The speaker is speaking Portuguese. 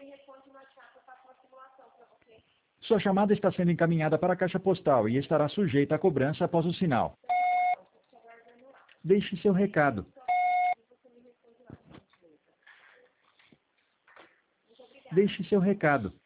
Sua chamada está sendo encaminhada para a caixa postal e estará sujeita a cobrança após o sinal. Deixe seu recado. Deixe seu recado.